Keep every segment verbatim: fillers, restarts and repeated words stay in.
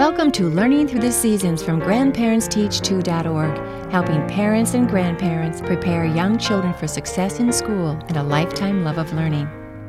Welcome to Learning Through the Seasons from Grandparents Teach two dot org, helping parents and grandparents prepare young children for success in school and a lifetime love of learning.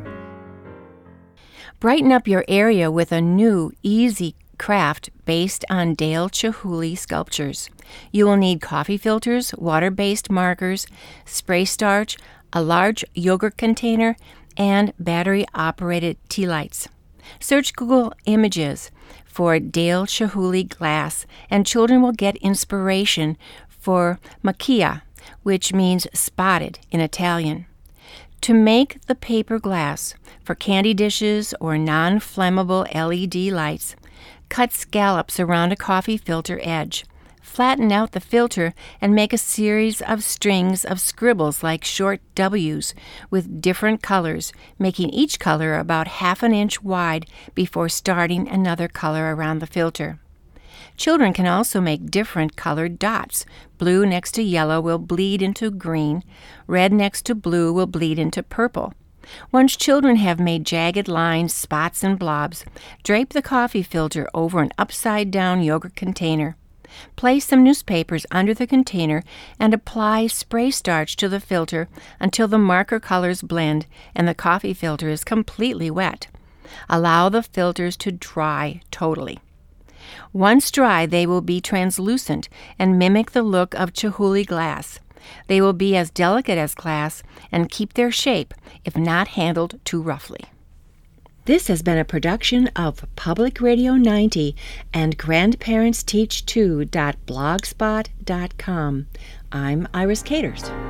Brighten up your area with a new, easy craft based on Dale Chihuly sculptures. You will need coffee filters, water-based markers, spray starch, a large yogurt container, and battery-operated tea lights. Search Google Images for Dale Chihuly glass, and children will get inspiration for macchia, which means spotted in Italian. To make the paper glass for candy dishes or non-flammable L E D lights, cut scallops around a coffee filter edge. Flatten out the filter and make a series of strings of scribbles like short W's with different colors, making each color about half an inch wide before starting another color around the filter. Children can also make different colored dots. Blue next to yellow will bleed into green. Red next to blue will bleed into purple. Once children have made jagged lines, spots, and blobs, drape the coffee filter over an upside-down yogurt container. Place some newspapers under the container and apply spray starch to the filter until the marker colors blend and the coffee filter is completely wet. Allow the filters to dry totally. Once dry, they will be translucent and mimic the look of Chihuly glass. They will be as delicate as glass and keep their shape if not handled too roughly. This has been a production of Public Radio ninety and Grandparents Teach two dot blogspot dot com. I'm Iris Caters.